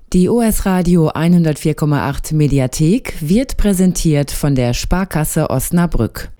Die US Radio 104,8 Mediathek wird präsentiert von der Sparkasse Osnabrück.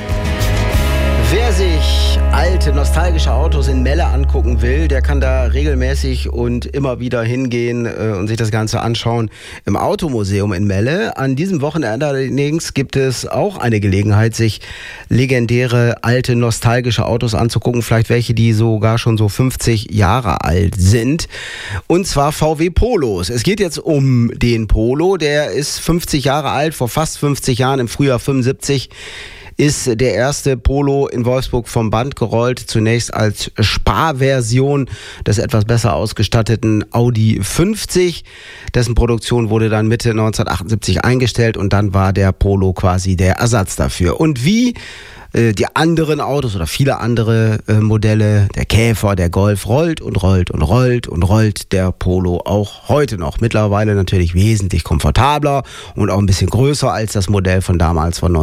Wer sich alte, nostalgische Autos in Melle angucken will, der kann da regelmäßig und immer wieder hingehen und sich das Ganze anschauen im Automuseum in Melle. An diesem Wochenende allerdings gibt es auch eine Gelegenheit, sich legendäre, alte, nostalgische Autos anzugucken. Vielleicht welche, die sogar schon so 50 Jahre alt sind. Und zwar VW Polos. Es geht jetzt um den Polo. Der ist 50 Jahre alt, vor fast 50 Jahren, im Frühjahr 75. Ist der erste Polo in Wolfsburg vom Band gerollt, zunächst als Sparversion des etwas besser ausgestatteten Audi 50. Dessen Produktion wurde dann Mitte 1978 eingestellt und dann war der Polo quasi der Ersatz dafür. Und wie die anderen Autos oder viele andere Modelle, der Käfer, der Golf, rollt der Polo auch heute noch. Mittlerweile natürlich wesentlich komfortabler und auch ein bisschen größer als das Modell von damals, von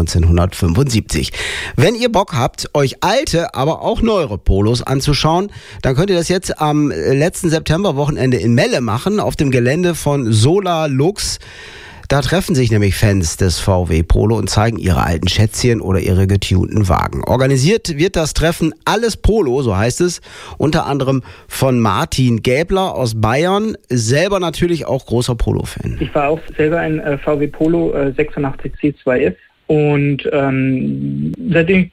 1975. Wenn ihr Bock habt, euch alte, aber auch neuere Polos anzuschauen, dann könnt ihr das jetzt am letzten Septemberwochenende in Melle machen, auf dem Gelände von Solar Lux. Da treffen sich nämlich Fans des VW Polo und zeigen ihre alten Schätzchen oder ihre getunten Wagen. Organisiert wird das Treffen Alles Polo, so heißt es, unter anderem von Martin Gäbler aus Bayern, selber natürlich auch großer Polo-Fan. Ich war auch selber ein VW Polo 86 C2F. Und seitdem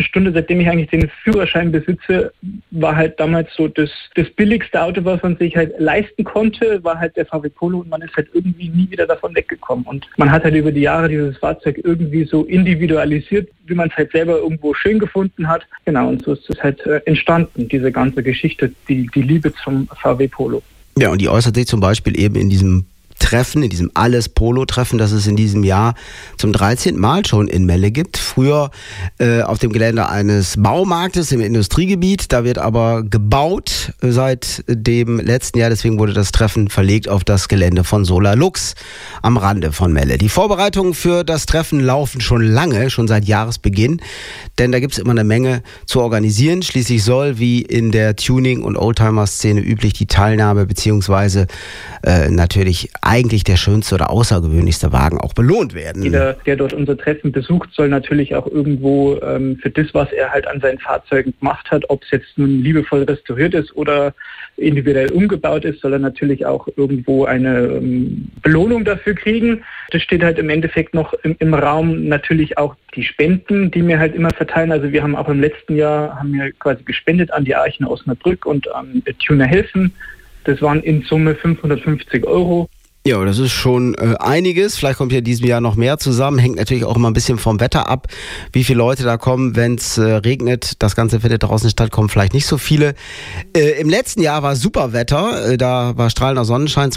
ich eigentlich den Führerschein besitze, war halt damals so das billigste Auto, was man sich halt leisten konnte, war halt der VW Polo und man ist halt irgendwie nie wieder davon weggekommen. Und man hat halt über die Jahre dieses Fahrzeug irgendwie so individualisiert, wie man es halt selber irgendwo schön gefunden hat. Genau, und so ist es halt entstanden, diese ganze Geschichte, die Liebe zum VW Polo. Ja, und die äußert sich zum Beispiel eben in diesem Treffen, in diesem Alles-Polo-Treffen, das es in diesem Jahr zum 13. Mal schon in Melle gibt. Früher auf dem Gelände eines Baumarktes im Industriegebiet. Da wird aber gebaut seit dem letzten Jahr. Deswegen wurde das Treffen verlegt auf das Gelände von Solar Lux am Rande von Melle. Die Vorbereitungen für das Treffen laufen schon lange, schon seit Jahresbeginn. Denn da gibt es immer eine Menge zu organisieren. Schließlich soll, wie in der Tuning- und Oldtimer-Szene üblich, die Teilnahme beziehungsweise natürlich eigentlich der schönste oder außergewöhnlichste Wagen auch belohnt werden. Jeder, der dort unser Treffen besucht, soll natürlich auch irgendwo für das, was er halt an seinen Fahrzeugen gemacht hat, ob es jetzt nun liebevoll restauriert ist oder individuell umgebaut ist, soll er natürlich auch irgendwo eine Belohnung dafür kriegen. Das steht halt im Endeffekt noch im Raum, natürlich auch die Spenden, die wir halt immer verteilen. Also wir haben auch im letzten Jahr quasi gespendet an die Arche in Osnabrück und an Tuner Helfen. Das waren in Summe 550 €. Ja, das ist schon einiges. Vielleicht kommt ja in diesem Jahr noch mehr zusammen. Hängt natürlich auch immer ein bisschen vom Wetter ab, wie viele Leute da kommen. Wenn es regnet, das Ganze findet draußen statt, kommen vielleicht nicht so viele. Im letzten Jahr war super Wetter. Da war strahlender Sonnenschein.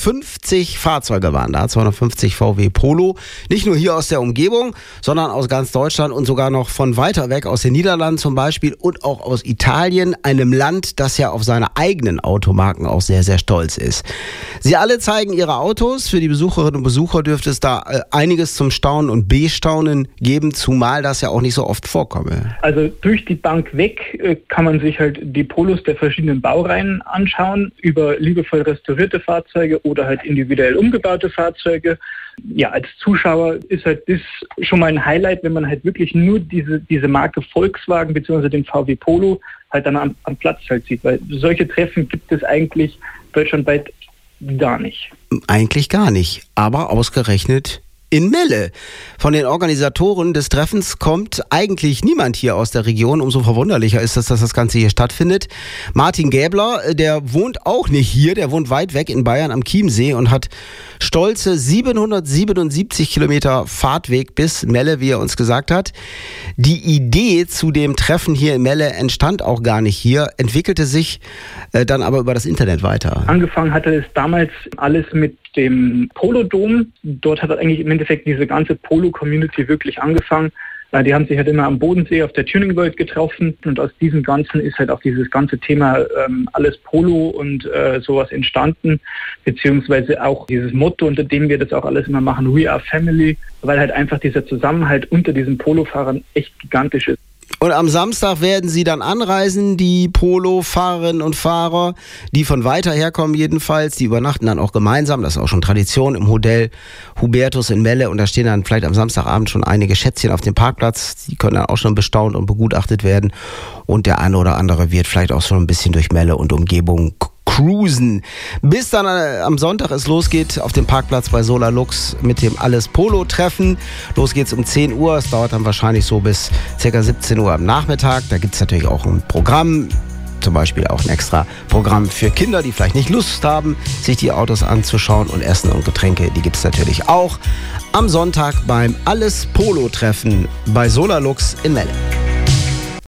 250 Fahrzeuge waren da, 250 VW Polo. Nicht nur hier aus der Umgebung, sondern aus ganz Deutschland und sogar noch von weiter weg, aus den Niederlanden zum Beispiel und auch aus Italien, einem Land, das ja auf seine eigenen Automarken auch sehr, sehr stolz ist. Sie alle zeigen ihre Autos. Für die Besucherinnen und Besucher dürfte es da einiges zum Staunen und Bestaunen geben, zumal das ja auch nicht so oft vorkomme. Also durch die Bank weg kann man sich halt die Polos der verschiedenen Baureihen anschauen, über liebevoll restaurierte Fahrzeuge oder halt individuell umgebaute Fahrzeuge. Ja, als Zuschauer ist halt das schon mal ein Highlight, wenn man halt wirklich nur diese Marke Volkswagen bzw. den VW Polo halt dann am Platz halt sieht, weil solche Treffen gibt es eigentlich deutschlandweit gar nicht. Eigentlich gar nicht, aber ausgerechnet in Melle. Von den Organisatoren des Treffens kommt eigentlich niemand hier aus der Region. Umso verwunderlicher ist es, dass das Ganze hier stattfindet. Martin Gäbler, der wohnt auch nicht hier, der wohnt weit weg in Bayern am Chiemsee und hat stolze 777 Kilometer Fahrtweg bis Melle, wie er uns gesagt hat. Die Idee zu dem Treffen hier in Melle entstand auch gar nicht hier, entwickelte sich dann aber über das Internet weiter. Angefangen hatte es damals alles mit dem Polo-Dom. Dort hat eigentlich im Endeffekt diese ganze Polo-Community wirklich angefangen. Die haben sich halt immer am Bodensee auf der Tuning World getroffen und aus diesem Ganzen ist halt auch dieses ganze Thema Alles Polo und sowas entstanden, beziehungsweise auch dieses Motto, unter dem wir das auch alles immer machen, We are Family, weil halt einfach dieser Zusammenhalt unter diesen Polo-Fahrern echt gigantisch ist. Und am Samstag werden sie dann anreisen, die Polo-Fahrerinnen und Fahrer, die von weiter herkommen jedenfalls. Die übernachten dann auch gemeinsam, das ist auch schon Tradition, im Hotel Hubertus in Melle. Und da stehen dann vielleicht am Samstagabend schon einige Schätzchen auf dem Parkplatz. Die können dann auch schon bestaunt und begutachtet werden. Und der eine oder andere wird vielleicht auch schon ein bisschen durch Melle und Umgebung cruisen. Bis dann am Sonntag es losgeht auf dem Parkplatz bei Solarlux mit dem Alles-Polo-Treffen. Los geht's um 10 Uhr. Es dauert dann wahrscheinlich so bis ca. 17 Uhr am Nachmittag. Da gibt's natürlich auch ein Programm. Zum Beispiel auch ein extra Programm für Kinder, die vielleicht nicht Lust haben, sich die Autos anzuschauen. Und Essen und Getränke, die gibt's natürlich auch am Sonntag beim Alles-Polo-Treffen bei Solarlux in Melle.